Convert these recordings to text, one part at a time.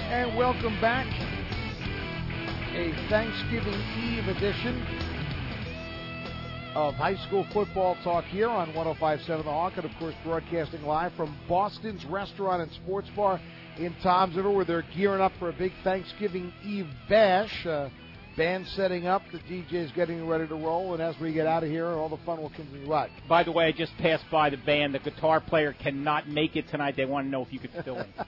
And welcome back. A Thanksgiving Eve edition of high school football talk here on 105.7 The Hawk, and of course broadcasting live from Boston's Restaurant and Sports Bar in Toms River, where they're gearing up for a big Thanksgiving Eve bash. Band setting up, the DJ's getting ready to roll, and as we get out of here, all the fun will continue. Right. By the way, I just passed by the band. The guitar player cannot make it tonight. They want to know if you could fill in.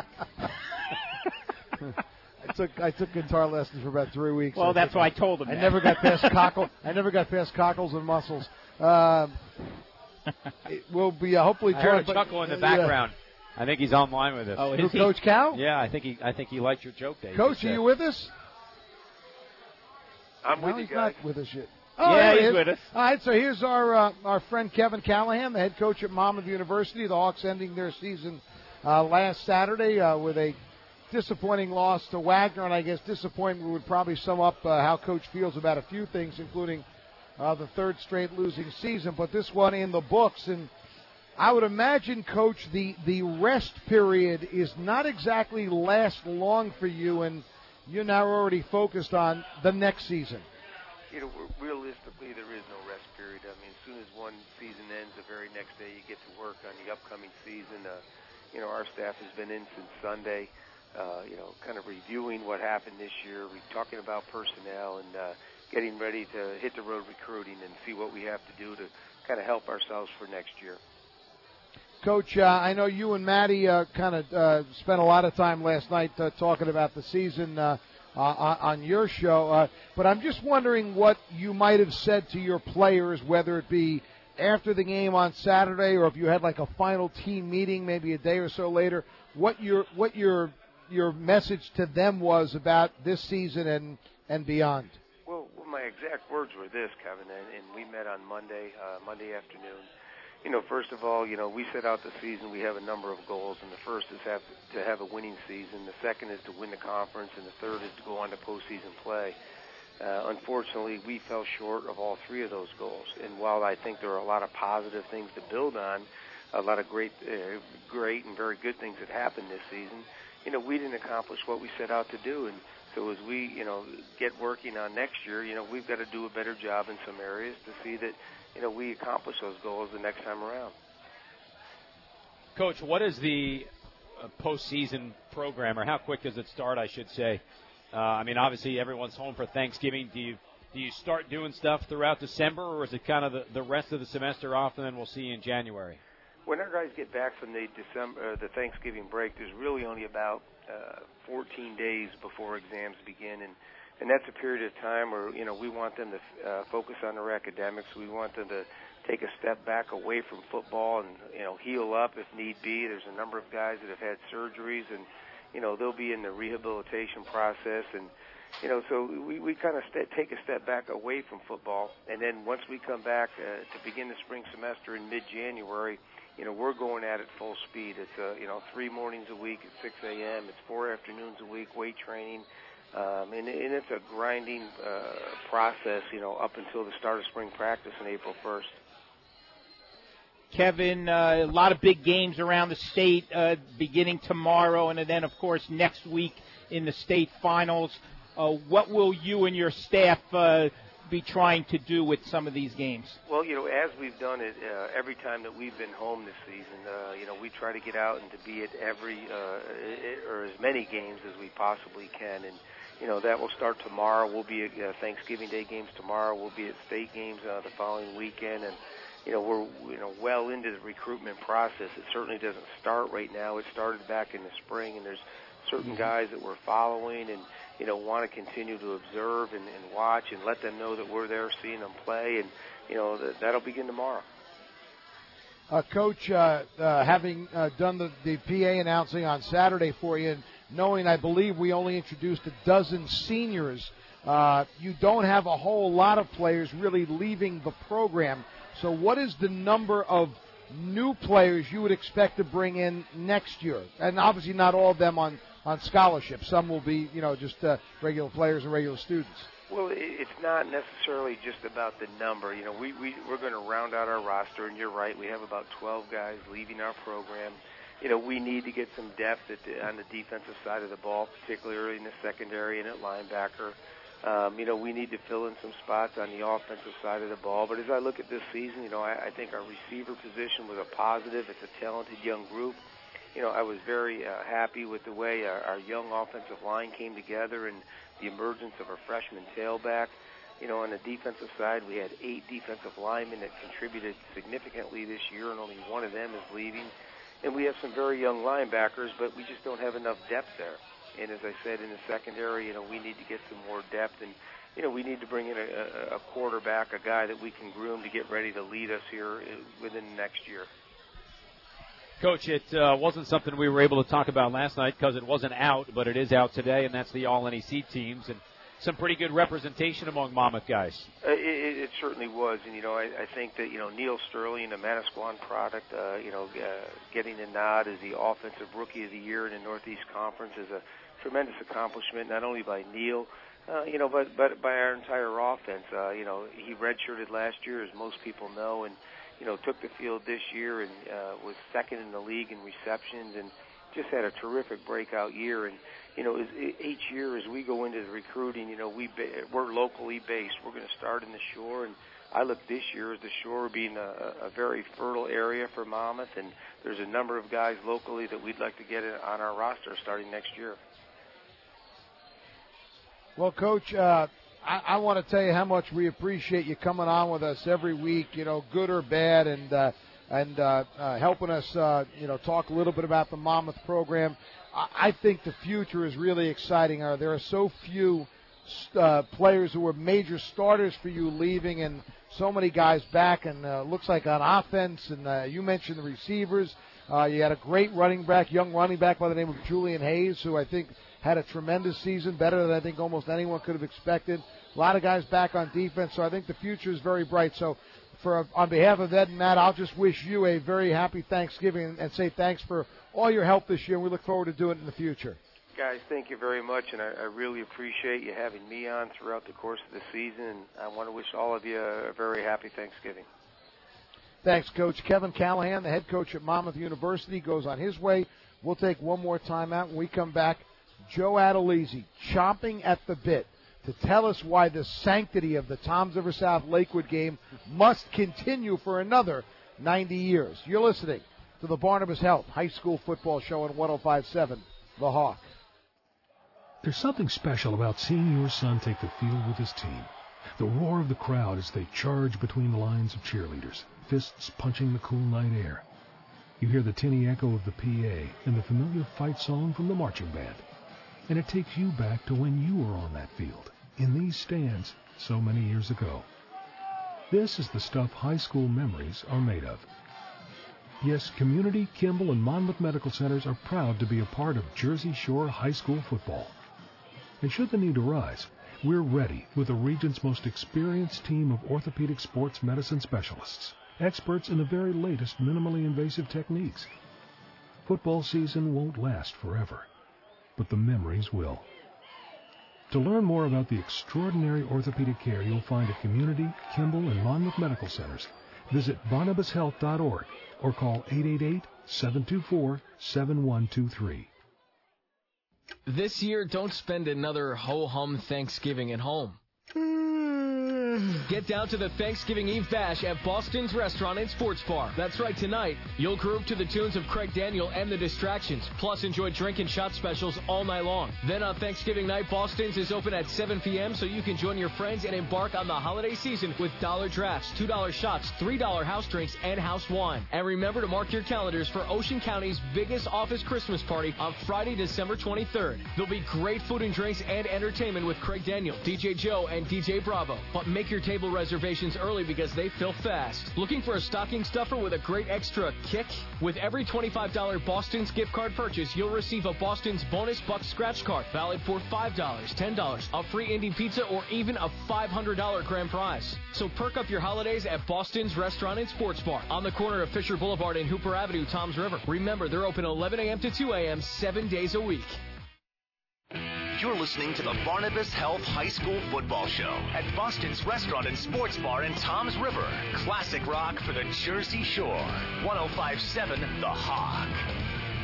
I took guitar lessons for about 3 weeks. Well, that's what I told them. I never got past cockles and muscles. It will be hopefully. I heard a chuckle in the background. I think he's online with us. Oh, is he? Coach Cal? Yeah, I think he liked your joke, Dave. Coach, are you with us? I'm with you he's guys. not with us yet. Oh, yeah, he's with us. All right, so here's our friend Kevin Callahan, the head coach at Monmouth University. The Hawks ending their season last Saturday with a disappointing loss to Wagner, and I guess disappointment would probably sum up how Coach feels about a few things, including the third straight losing season, but this one in the books. And I would imagine, Coach, the rest period is not exactly last long for you, and you're now already focused on the next season. You know, realistically, there is no rest period. I mean, as soon as one season ends, the very next day you get to work on the upcoming season. You know, our staff has been in since Sunday, kind of reviewing what happened this year. We're talking about personnel and getting ready to hit the road recruiting and see what we have to do to kind of help ourselves for next year. Coach, I know you and Maddie kind of spent a lot of time last night talking about the season on your show, but I'm just wondering what you might have said to your players, whether it be after the game on Saturday or if you had like a final team meeting maybe a day or so later, what your message to them was about this season and beyond. Well, my exact words were this, Kevin, and we met on Monday afternoon. You know, first of all, you know, we set out the season. We have a number of goals, and the first is to have a winning season. The second is to win the conference, and the third is to go on to postseason play. Unfortunately, we fell short of all three of those goals. And while I think there are a lot of positive things to build on, a lot of great and very good things that happened this season, you know, we didn't accomplish what we set out to do. And so as we, you know, get working on next year, you know, we've got to do a better job in some areas to see that, you know, we accomplish those goals the next time around. Coach, what is the postseason program, or how quick does it start, I should say? I mean, obviously everyone's home for Thanksgiving. Do you start doing stuff throughout December, or is it kind of the rest of the semester off, and then we'll see you in January? When our guys get back from the Thanksgiving break, there's really only about 14 days before exams begin, and that's a period of time where, you know, we want them to focus on their academics. We want them to take a step back away from football and, you know, heal up if need be. There's a number of guys that have had surgeries, and, you know, they'll be in the rehabilitation process. And, you know, so we kind of take a step back away from football. And then once we come back to begin the spring semester in mid-January, you know, we're going at it full speed. It's, 3 mornings a week at 6 a.m. It's 4 afternoons a week, weight training. And it's a grinding process, you know, up until the start of spring practice on April 1st. Kevin, a lot of big games around the state beginning tomorrow, and then, of course, next week in the state finals. What will you and your staff be trying to do with some of these games? Well, you know, as we've done it every time that we've been home this season, you know, we try to get out and to be at every or as many games as we possibly can. And, you know, that will start tomorrow. We'll be at Thanksgiving Day games tomorrow. We'll be at state games the following weekend. And, you know, we're, you know, well into the recruitment process. It certainly doesn't start right now. It started back in the spring, and there's certain guys that we're following and, you know, want to continue to observe and watch and let them know that we're there seeing them play. And, you know, that'll begin tomorrow. Coach, having done the PA announcing on Saturday for you, and knowing I believe we only introduced a dozen seniors, you don't have a whole lot of players really leaving the program. So what is the number of new players you would expect to bring in next year? And obviously not all of them on scholarship. Some will be, you know, just regular players and regular students. Well, it's not necessarily just about the number. You know, we're going to round out our roster, and you're right, we have about 12 guys leaving our program. we need to get some depth on the defensive side of the ball, particularly early in the secondary and at linebacker. We need to fill in some spots on the offensive side of the ball. But as I look at this season, I think our receiver position was a positive. It's a talented young group. I was very happy with the way our young offensive line came together and the emergence of our freshman tailback. On the defensive side, we had 8 defensive linemen that contributed significantly this year, and only one of them is leaving. And we have some very young linebackers, but we just don't have enough depth there. And as I said, in the secondary, we need to get some more depth, and we need to bring in a quarterback, a guy that we can groom to get ready to lead us here within the next year. Coach, it wasn't something we were able to talk about last night because it wasn't out, but it is out today, and that's the All-NEC teams, and some pretty good representation among Monmouth guys. It certainly was, and I think that Neil Sterling, a Manasquan product, getting the nod as the offensive rookie of the year in the Northeast Conference is a tremendous accomplishment, not only by Neil, but by our entire offense. He redshirted last year, as most people know, and took the field this year and was second in the league in receptions and just had a terrific breakout year. And each year as we go into the recruiting, we're locally based. We're going to start in the Shore, and I look this year as the Shore being a very fertile area for Monmouth, and there's a number of guys locally that we'd like to get on our roster starting next year. Well, Coach, I want to tell you how much we appreciate you coming on with us every week, good or bad, and helping us, talk a little bit about the Monmouth program. I think the future is really exciting. There are so few players who were major starters for you leaving, and so many guys back, and looks like on offense, and you mentioned the receivers. You had a great young running back by the name of Julian Hayes, who I think had a tremendous season, better than I think almost anyone could have expected. A lot of guys back on defense, so I think the future is very bright. So on behalf of Ed and Matt, I'll just wish you a very happy Thanksgiving and say thanks for all your help this year, and we look forward to doing it in the future. Guys, thank you very much, and I really appreciate you having me on throughout the course of the season, and I want to wish all of you a very happy Thanksgiving. Thanks, Coach. Kevin Callahan, the head coach at Monmouth University, goes on his way. We'll take one more timeout. When we come back, Joe Adelizi chomping at the bit to tell us why the sanctity of the Toms River South Lakewood game must continue for another 90 years. You're listening to the Barnabas Health High School Football Show on 105.7 The Hawk. There's something special about seeing your son take the field with his team. The roar of the crowd as they charge between the lines of cheerleaders, fists punching the cool night air. You hear the tinny echo of the PA and the familiar fight song from the marching band. And it takes you back to when you were on that field, in these stands, so many years ago. This is the stuff high school memories are made of. Yes, Community, Kimball, and Monmouth Medical Centers are proud to be a part of Jersey Shore High School football. And should the need arise, we're ready with the region's most experienced team of orthopedic sports medicine specialists, experts in the very latest minimally invasive techniques. Football season won't last forever, but the memories will. To learn more about the extraordinary orthopedic care you'll find at Community, Kimball, and Monmouth Medical Centers, visit barnabashealth.org or call 888-724-7123. This year, don't spend another ho-hum Thanksgiving at home. Get down to the Thanksgiving Eve Bash at Boston's Restaurant and Sports Bar. That's right, tonight, you'll groove to the tunes of Craig Daniel and the Distractions, plus enjoy drink and shot specials all night long. Then on Thanksgiving night, Boston's is open at 7 p.m., so you can join your friends and embark on the holiday season with $1 drafts, $2 shots, $3 house drinks, and house wine. And remember to mark your calendars for Ocean County's biggest office Christmas party on Friday, December 23rd. There'll be great food and drinks and entertainment with Craig Daniel, DJ Joe, and DJ Bravo. But make your table reservations early because they fill fast. Looking for a stocking stuffer with a great extra kick? With every $25 Boston's gift card purchase, you'll receive a Boston's bonus buck scratch card valid for $5, $10, a free Indy pizza, or even a $500 grand prize. So perk up your holidays at Boston's Restaurant and Sports Bar on the corner of Fisher Boulevard and Hooper Avenue, Toms River. Remember, they're open 11 a.m. to 2 a.m. 7 days a week. You're listening to the Barnabas Health High School Football Show at Boston's Restaurant and Sports Bar in Toms River. Classic rock for the Jersey Shore. 105.7 The Hawk.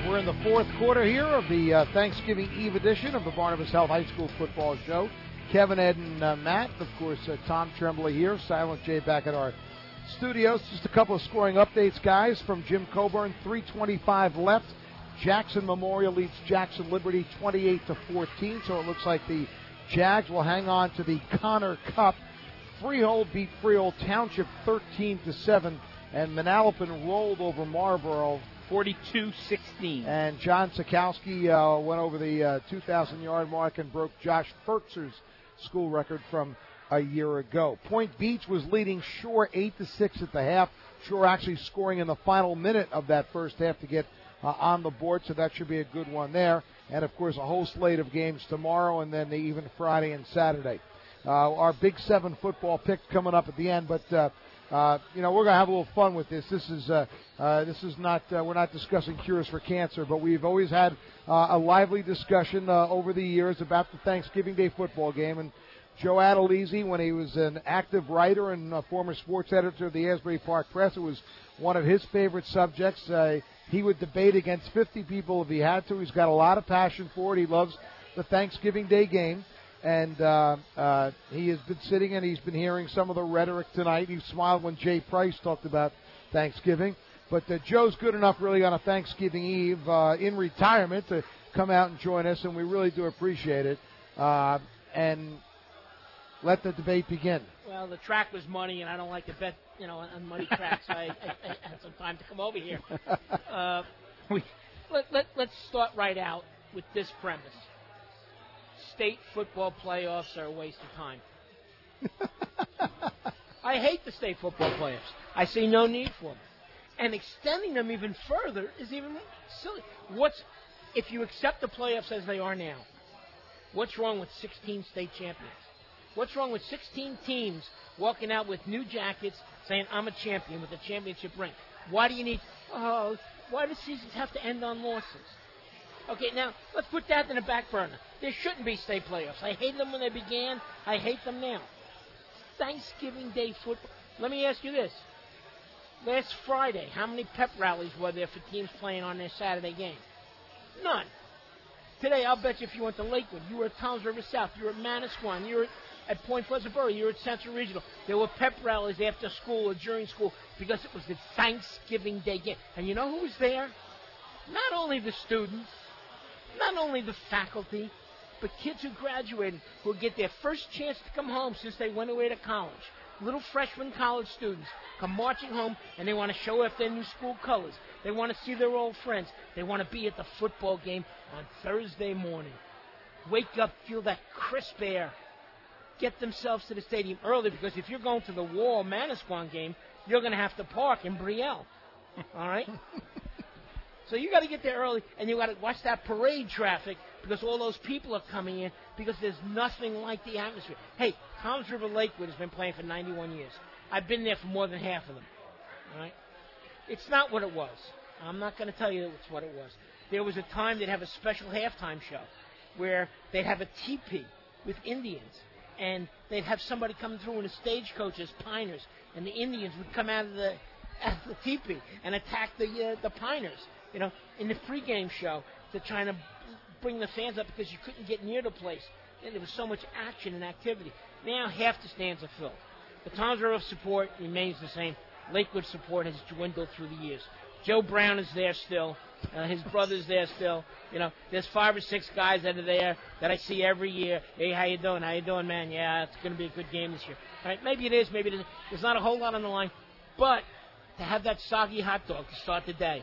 We're in the fourth quarter here of the Thanksgiving Eve edition of the Barnabas Health High School Football Show. Kevin, Ed, and Matt. Of course, Tom Tremblay here. Silent J back at our studios. Just a couple of scoring updates, guys, from Jim Coburn. 3:25 left. Jackson Memorial leads Jackson Liberty 28-14. So it looks like the Jags will hang on to the Connor Cup. Freehold beat Freehold Township 13-7, and Manalapan rolled over Marlboro 42-16. And John Sikowski went over the 2,000-yard mark and broke Josh Fertzer's school record from a year ago. Point Beach was leading Shore 8-6 at the half. Shore actually scoring in the final minute of that first half to get on the board, so that should be a good one there. And, of course, a whole slate of games tomorrow and then even Friday and Saturday. Our Big 7 football pick coming up at the end, but we're going to have a little fun with this. This is not we're not discussing cures for cancer, but we've always had a lively discussion over the years about the Thanksgiving Day football game. And Joe Adelizi, when he was an active writer and a former sports editor of the Asbury Park Press, it was one of his favorite subjects. He would debate against 50 people if he had to. He's got a lot of passion for it. He loves the Thanksgiving Day game. And he has been sitting and he's been hearing some of the rhetoric tonight. He smiled when Jay Price talked about Thanksgiving. But Joe's good enough really on a Thanksgiving Eve in retirement to come out and join us, and we really do appreciate it. And let the debate begin. Well, the track was money, and I don't like to bet, on muddy tracks. So I had some time to come over here. Let's start right out with this premise. State football playoffs are a waste of time. I hate the state football playoffs. I see no need for them. And extending them even further is even silly. If you accept the playoffs as they are now, what's wrong with 16 state champions? What's wrong with 16 teams walking out with new jackets saying, I'm a champion with a championship ring? Why do the seasons have to end on losses? Okay, now, let's put that in the back burner. There shouldn't be state playoffs. I hated them when they began. I hate them now. Thanksgiving Day football. Let me ask you this. Last Friday, how many pep rallies were there for teams playing on their Saturday game? None. Today, I'll bet you if you went to Lakewood, you were at Toms River South, you were at Manasquan, you were at Point Pleasant Borough, you were at Central Regional. There were pep rallies after school or during school because it was the Thanksgiving Day game. And you know who was there? Not only the students, not only the faculty, but kids who graduated who will get their first chance to come home since they went away to college. Little freshman college students come marching home, and they want to show off their new school colors. They want to see their old friends. They want to be at the football game on Thursday morning. Wake up, feel that crisp air. Get themselves to the stadium early, because if you're going to the Wall Manasquan game, you're going to have to park in Brielle. All right? So you got to get there early, and you got to watch that parade traffic because all those people are coming in because there's nothing like the atmosphere. Hey, Toms River Lakewood has been playing for 91 years. I've been there for more than half of them. All right? It's not what it was. I'm not going to tell you it's what it was. There was a time they'd have a special halftime show where they'd have a teepee with Indians, and they'd have somebody come through in a stagecoach as Piners, and the Indians would come out of the teepee and attack the Piners. In the pregame show to try to bring the fans up because you couldn't get near the place. And there was so much action and activity. Now half the stands are filled. The Toms River support remains the same. Lakewood support has dwindled through the years. Joe Brown is there still. His brother's there still. There's 5 or 6 guys that are there that I see every year. Hey, how you doing? How you doing, man? Yeah, it's going to be a good game this year. All right, maybe it is, maybe it isn't. There's not a whole lot on the line. But to have that soggy hot dog to start the day,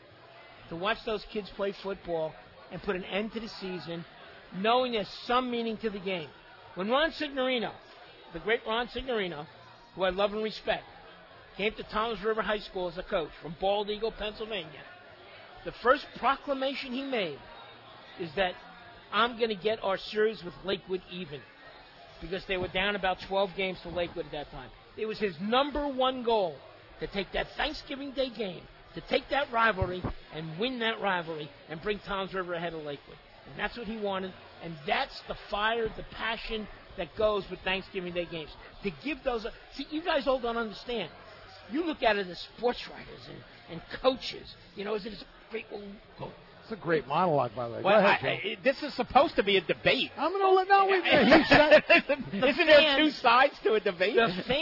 to watch those kids play football and put an end to the season, knowing there's some meaning to the game. When Ron Signorino, the great Ron Signorino, who I love and respect, came to Toms River High School as a coach from Bald Eagle, Pennsylvania, the first proclamation he made is that I'm going to get our series with Lakewood even, because they were down about 12 games to Lakewood at that time. It was his number one goal to take that Thanksgiving Day game, to take that rivalry and win that rivalry and bring Toms River ahead of Lakewood. And that's what he wanted, and that's the fire, the passion that goes with Thanksgiving Day games. To give those... See, you guys all don't understand. You look at it as sports writers and coaches. Is it a great... It's a great monologue, by the way. Well, Go ahead, Joe. this is supposed to be a debate. I'm going to let no. He said, Isn't there two sides to a debate?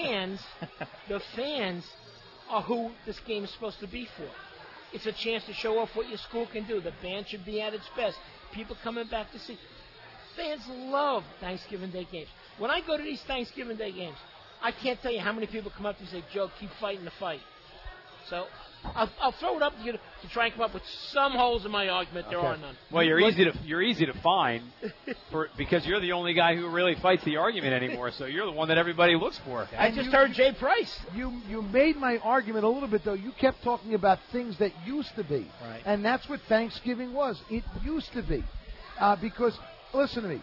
The fans are who this game is supposed to be for. It's a chance to show off what your school can do. The band should be at its best. People coming back to see. Fans love Thanksgiving Day games. When I go to these Thanksgiving Day games, I can't tell you how many people come up to me and say, Joe, keep fighting the fight. So I'll throw it up to you to try and come up with some holes in my argument. There are none. Well, you're easy to find because you're the only guy who really fights the argument anymore. So you're the one that everybody looks for. I just heard Jay Price. You made my argument a little bit, though. You kept talking about things that used to be. Right. And that's what Thanksgiving was. It used to be. Because, listen to me,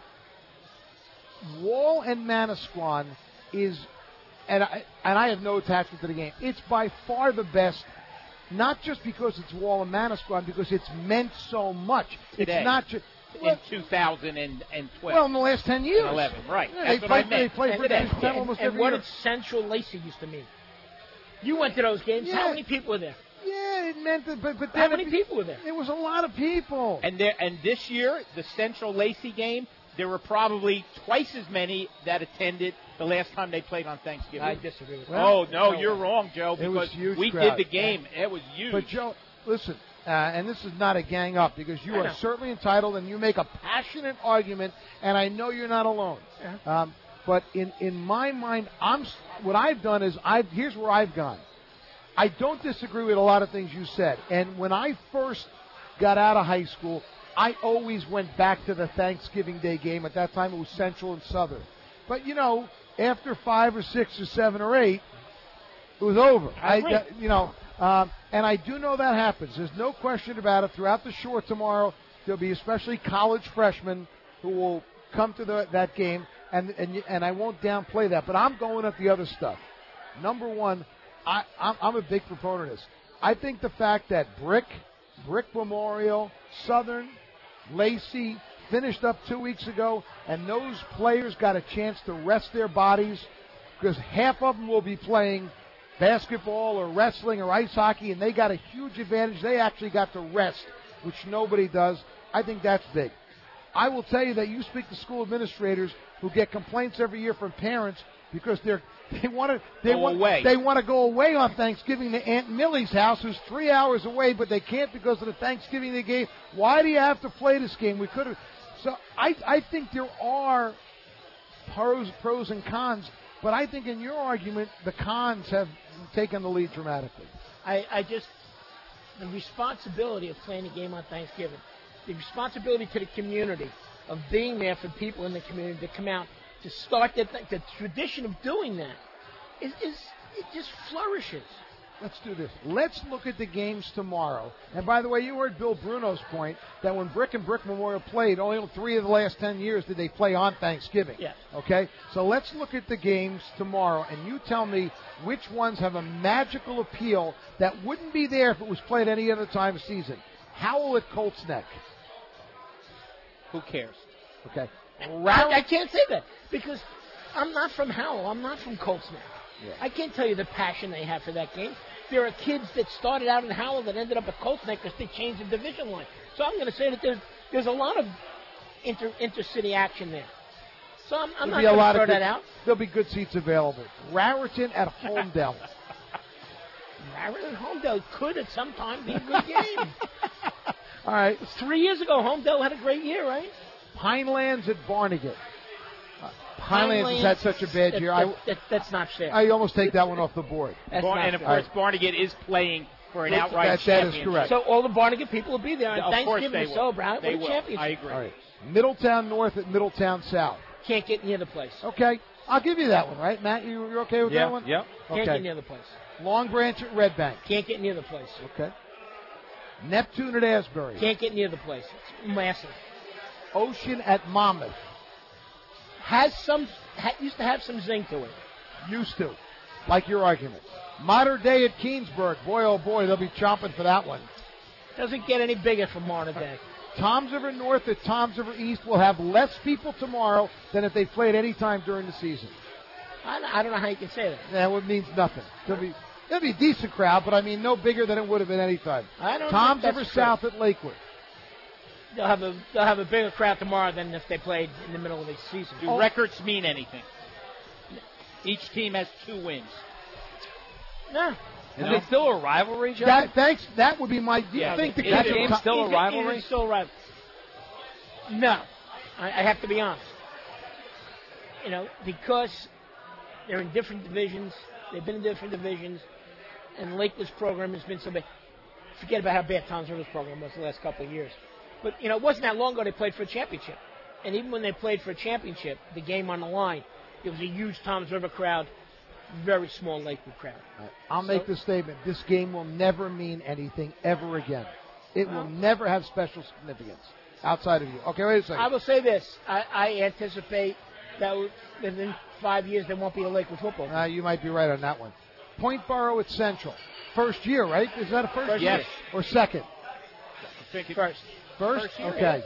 Wall and Manasquan is, and I have no attachment to the game, it's by far the best. Not just because it's Wall and Manasquan, because it's meant so much. Today, it's not just in 2012. Well, in the last 10 years. 11, right. Yeah, they play for today. almost and every what year. did Central Lacey used to mean? You went to those games. Yeah. How many people were there? Yeah, it meant that, but then How many people were there? It was a lot of people. And this year, the Central Lacey game, there were probably twice as many that attended the last time they played on Thanksgiving. I disagree with that. Oh, no, you're wrong, Joe, It was because huge we crowd. did the game. It was huge. But, Joe, listen, and this is not a gang up, because you are certainly entitled and you make a passionate argument, and I know you're not alone. But in my mind, what I've done is, here's where I've gone. I don't disagree with a lot of things you said. And when I first got out of high school, I always went back to the Thanksgiving Day game. At that time, it was Central and Southern. But, after 5 or 6 or 7 or 8, it was over. And I do know that happens. There's no question about it. Throughout the shore tomorrow, there'll be especially college freshmen who will come to that game, and I won't downplay that. But I'm going at the other stuff. Number one, I'm a big proponent of this. I think the fact that Brick Memorial, Southern, Lacey finished up 2 weeks ago, and those players got a chance to rest their bodies, because half of them will be playing basketball or wrestling or ice hockey, and they got a huge advantage. They actually got to rest, which nobody does. I think that's big. I will tell you that you speak to school administrators who get complaints every year from parents because they want to go away on Thanksgiving to Aunt Millie's house, who's 3 hours away, but they can't because of the Thanksgiving Day game. Why do you have to play this game? We could have. So I think there are pros and cons, but I think in your argument the cons have taken the lead dramatically. The responsibility of playing a game on Thanksgiving, the responsibility to the community of being there for people in the community to come out to start the tradition of doing that it just flourishes. Let's do this. Let's look at the games tomorrow. And by the way, you heard Bill Bruno's point that when Brick and Brick Memorial played, only 3 of the last 10 years did they play on Thanksgiving. Yeah. Okay? So let's look at the games tomorrow, and you tell me which ones have a magical appeal that wouldn't be there if it was played any other time of season. Howell at Colts Neck. Who cares? Okay. I can't say that because I'm not from Howell. I'm not from Colts Neck. Yeah. I can't tell you the passion they have for that game. There are kids that started out in Howell that ended up at Colts Neck because they changed the division line. So I'm going to say that there's a lot of intercity action there. So I'm not going to throw that out. There'll be good seats available. Raritan at Homedale. Raritan Homedale could at some time be a good game. All right. 3 years ago, Homedale had a great year, right? Pinelands at Barnegat. Pinelands has had such a bad year. That's not fair. I almost take that one off the board. And of course, Barnegat is playing for an outright that championship. is correct. So all the Barnegat people will be there on Of course Thanksgiving they to will. celebrate They with a will. championship. I agree. All right. Middletown North at Middletown South. Can't get near the place. Okay. I'll give you that one, right? Matt, you're okay with that one? Yep. Can't Okay. get near the place. Long Branch at Red Bank. Can't get near the place. Okay. Neptune at Asbury. Can't get near the place. It's massive. Ocean at Monmouth. Used to have some zing to it. Used to. Like your argument. Modern Day at Keensburg. Boy, oh boy, they'll be chomping for that one. Doesn't get any bigger from Modern Day. Toms River North at Toms River East will have less people tomorrow than if they played any time during the season. I don't know how you can say that. That means nothing. There'll be a decent crowd, but I mean no bigger than it would have been any time. I don't Toms think River that's true. South at Lakewood. they'll have a bigger crowd tomorrow than if they played in the middle of the season. Do records mean anything? Each team has 2 wins. No. Is it still a rivalry, Jeff? That would be my. Do you think the is that game still a rivalry? Is it still a rivalry? No. I have to be honest. Because they're in different divisions. They've been in different divisions, and Lakewood's program has been so bad. Forget about how bad Tom's River's program was the last couple of years. But, it wasn't that long ago they played for a championship. And even when they played for a championship, the game on the line, it was a huge Tom's River crowd, very small Lakewood crowd. I'll make this statement. This game will never mean anything ever again. It will never have special significance outside of you. Okay, wait a second. I will say this. I anticipate that within 5 years there won't be a Lakewood football team. You might be right on that one. Point Borough at Central. First year, right? Is that a first year? Yes. Or second? First. First? Year, okay.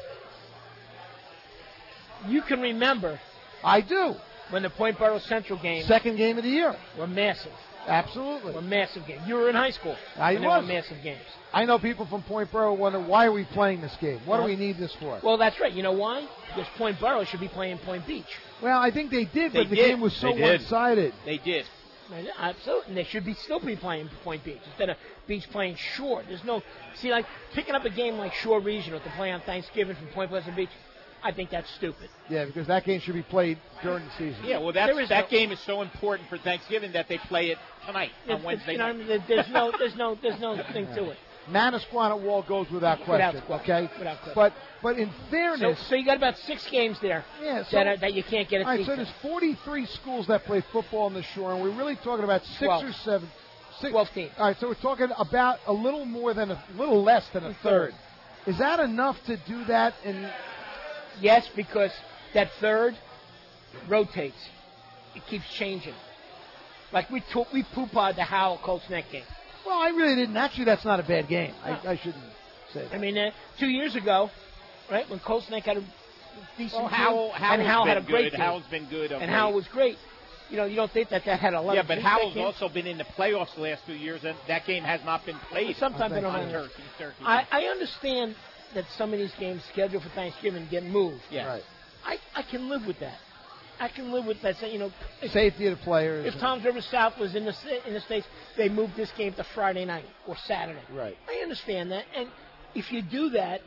You can remember. I do. When the Point Borough Central game. Second game of the year. Were massive. Absolutely. Were massive games. You were in high school. I was. They were massive games. I know people from Point Borough wonder, why are we playing this game? What do we need this for? Well, that's right. You know why? Because Point Borough should be playing Point Beach. Well, I think they did, but the game was so one-sided. They did. Absolutely. And they should still be playing Point Beach instead of Beach playing Shore. There's no... See, like, picking up a game like Shore Regional to play on Thanksgiving from Point Pleasant Beach, I think that's stupid. Yeah, because that game should be played during the season. Yeah, well, that game is so important for Thanksgiving that they play it tonight on Wednesday night. There's no thing to it. Manasquan Wall goes without question. Okay, without question. But in fairness, so you got about 6 games there. Yeah, that you can't get a seat. So there's 43 schools that play football on the Shore, and we're really talking about 12. or 7. 12 teams. All right, so we're talking about a little less than a third. Is that enough to do that? Yes, because that third rotates. It keeps changing. Like we poo-pawed the Howell Colts Neck game. Well, I really didn't. Actually, that's not a bad game. I shouldn't say that. I mean, 2 years ago, right, when Colts Neck had a decent Howell had a great game. Howell's been good. And Howell was great. You don't think that had a lot of... Yeah, but Howell's also been in the playoffs the last 2 years, and that game has not been played. Sometimes they don't on have Turkey. I understand that some of these games scheduled for Thanksgiving get moved. Yes. Right. I can live with that. I can live with that. Safety of the players. If Tom's River South was in the States, they moved this game to Friday night or Saturday. Right. I understand that. And if you do that,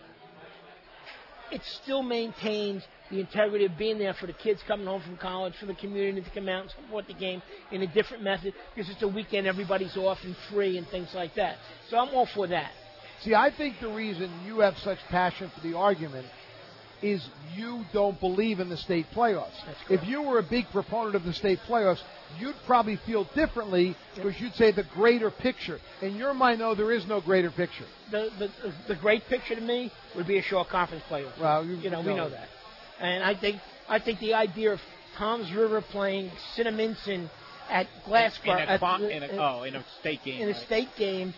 it still maintains the integrity of being there for the kids coming home from college, for the community to come out and support the game in a different method, because it's a weekend, everybody's off and free and things like that. So I'm all for that. See, I think the reason you have such passion for the argument is you don't believe in the state playoffs. If you were a big proponent of the state playoffs, you'd probably feel differently because you'd say the greater picture. In your mind, no, there is no greater picture. The great picture to me would be a Shaw Conference playoff. Well, we know that. And I think the idea of Tom's River playing Cinnaminson at Glassboro in a state game. In a state game,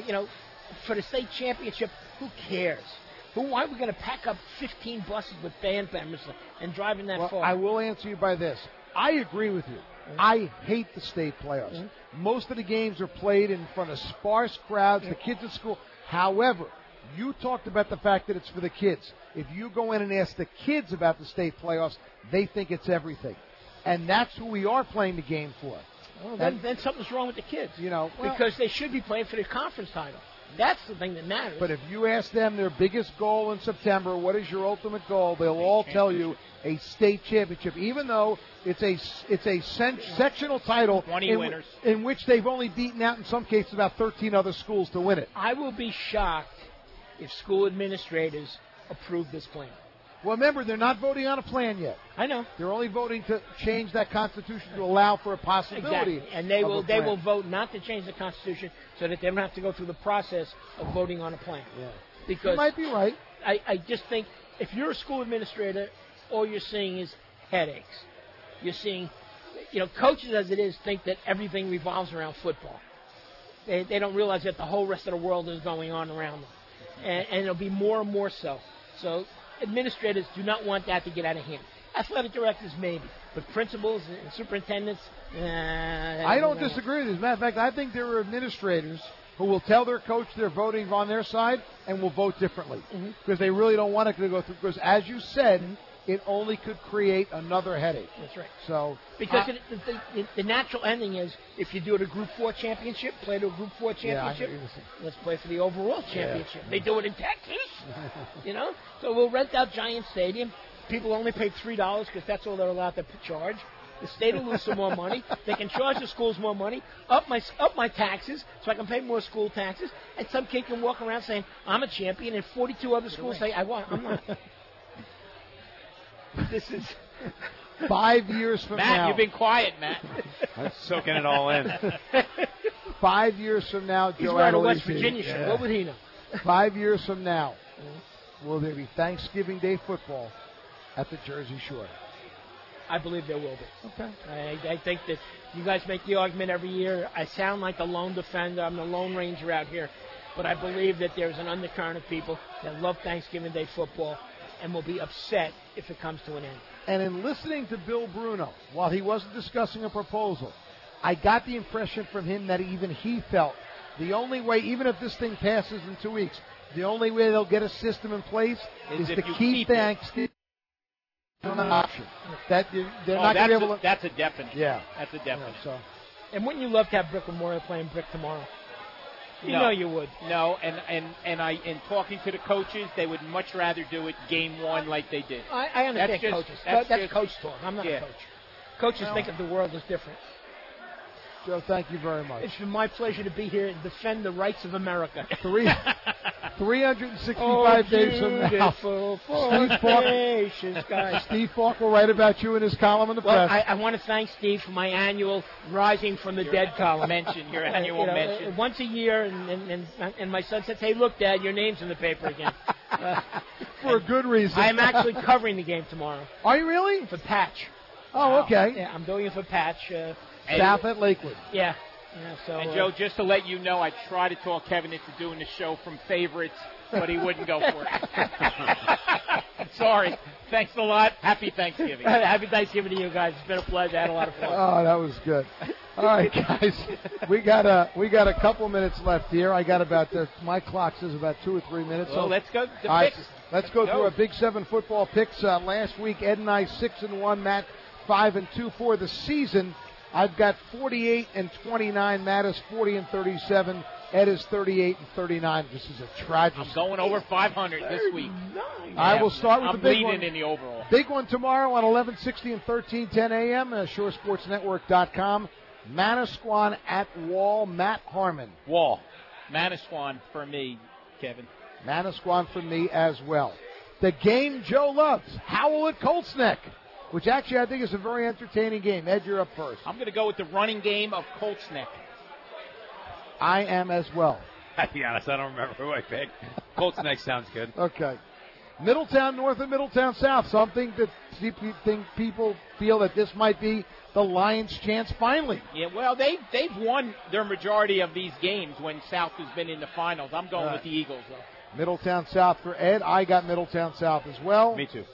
for the state championship, who cares? Why are we going to pack up 15 buses with band members and driving that far? I will answer you by this. I agree with you. I hate the state playoffs. Most of the games are played in front of sparse crowds, the kids at school. However, you talked about the fact that it's for the kids. If you go in and ask the kids about the state playoffs, they think it's everything. And that's who we are playing the game for. Well, then something's wrong with the kids. Because they should be playing for the conference title. That's the thing that matters. But if you ask them their biggest goal in September, what is your ultimate goal, they'll all tell you a state championship, even though it's a sectional title 20 winners. In which they've only beaten out, in some cases, about 13 other schools to win it. I will be shocked if school administrators approve this plan. Well, remember, they're not voting on a plan yet. I know. They're only voting to change that Constitution to allow for a possibility. Exactly. And they will vote not to change the Constitution so that they don't have to go through the process of voting on a plan. Yeah. Because you might be right. I just think if you're a school administrator, all you're seeing is headaches. You're seeing, coaches as it is think that everything revolves around football. They don't realize that the whole rest of the world is going on around them. And it'll be more and more so. So administrators do not want that to get out of hand. Athletic directors, maybe. But principals and superintendents, I don't disagree with you. As a matter of fact, I think there are administrators who will tell their coach they're voting on their side and will vote differently because they really don't want it to go through. Because, as you said, it only could create another headache. That's right. So because the natural ending is if you do it a Group 4 championship, play to a Group 4 championship, let's play for the overall championship. They do it in Texas, So we'll rent out Giant Stadium. People only pay $3 because that's all they're allowed to charge. The state will lose some more money. They can charge the schools more money. Up my taxes so I can pay more school taxes. And some kid can walk around saying, I'm a champion, and 42 other schools say, I'm not. This is 5 years from now. Matt, you've been quiet, Matt. I'm soaking it all in. 5 years from now, He's Joe wearing a Adalisi. West Virginia shirt. What would he know? 5 years from now, will there be Thanksgiving Day football at the Jersey Shore? I believe there will be. Okay. I think that you guys make the argument every year. I sound like the lone defender. I'm the Lone Ranger out here. But I believe that there's an undercurrent of people that love Thanksgiving Day football and will be upset if it comes to an end. And in listening to Bill Bruno, while he wasn't discussing a proposal, I got the impression from him that even he felt the only way, even if this thing passes in 2 weeks, the only way they'll get a system in place is to keep Thanksgiving an option. That they're not going to be able to. That's a definite. Yeah, that's a definite. So. And wouldn't you love to have Brick Memorial playing Brick tomorrow? You know you would. No, and talking to the coaches, they would much rather do it game one like they did. I understand coaches. That's coach talk. I'm not a coach. Coaches think of the world as different. Joe, thank you very much. It's been my pleasure to be here and defend the rights of America. 365 days from now. Steve Falk will write about you in his column in the press. I want to thank Steve for my annual Rising from the Dead column. Your annual mention. Once a year, and my son says, hey, look, Dad, your name's in the paper again. For a good reason. I am actually covering the game tomorrow. Are you really? For Patch. Oh, okay. Yeah, I'm doing it for Patch. South at Lakewood. Yeah. So, and Joe, just to let you know, I tried to talk Kevin into doing the show from favorites, but he wouldn't go for it. Sorry. Thanks a lot. Happy Thanksgiving. Happy Thanksgiving to you guys. It's been a pleasure. I had a lot of fun. Oh, that was good. All right, guys. We got a couple minutes left here. I got about my clock says about 2 or 3 minutes. Well, so let's go. All right, let's go through our Big 7 football picks. Last week, Ed and I 6-1, Matt 5-2 for the season. I've got 48-29. Matt is 40-37. Ed is 38-39. This is a tragedy. I'm going over 500 this week. I will start with the big one. I'm leading in the overall. Big one tomorrow on 11:60 and 13:10 a.m. ShoreSportsNetwork.com. Manasquan at Wall. Matt Harmon. Wall. Manasquan for me, Kevin. Manasquan for me as well. The game Joe loves. Howell at Colts Neck, which actually I think is a very entertaining game. Ed, you're up first. I'm going to go with the running game of Colts Neck. I am as well. I'll be honest, I don't remember who I picked. Colts Neck sounds good. Okay. Middletown North and Middletown South. Something that people feel that this might be the Lions' chance finally. Yeah, well, they've won their majority of these games when South has been in the finals. I'm going with the Eagles, though. Middletown South for Ed. I got Middletown South as well. Me too.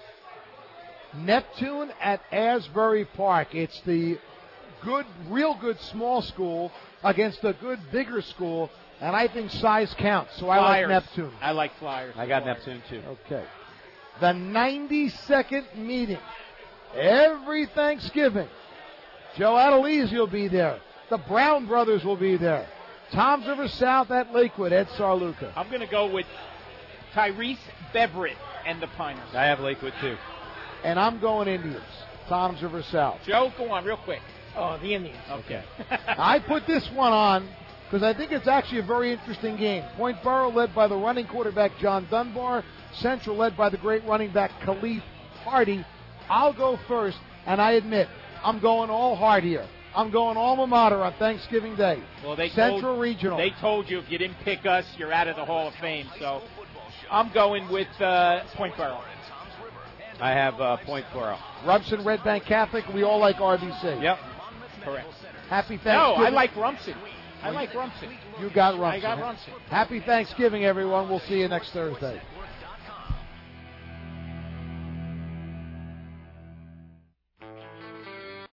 Neptune at Asbury Park. It's the real good small school against a good bigger school, and I think size counts, so Flyers. I like Neptune. I like Flyers. I got Neptune too. Okay. The 92nd meeting. Every Thanksgiving. Joe Adalisi will be there. The Brown brothers will be there. Toms River South at Lakewood. Ed Sarluca. I'm going to go with Tyrese Beverett and the Piners. I have Lakewood too. And I'm going Indians. Toms River South. Joe, go on real quick. Oh, the Indians. Okay. I put this one on because I think it's actually a very interesting game. Point Borough led by the running quarterback John Dunbar. Central led by the great running back Khalif Hardy. I'll go first, and I admit, I'm going all hard here. I'm going alma mater on Thanksgiving Day. Well, Central Regional. They told you if you didn't pick us, you're out of the Hall of Fame. So I'm going with Point Borough. I have Point Borough. Rumson, Red Bank Catholic. We all like RBC. Yep. Correct. Happy Thanksgiving. No, I like Rumson. I like Rumson. You got Rumson. I got Rumson. Happy Thanksgiving, everyone. We'll see you next Thursday.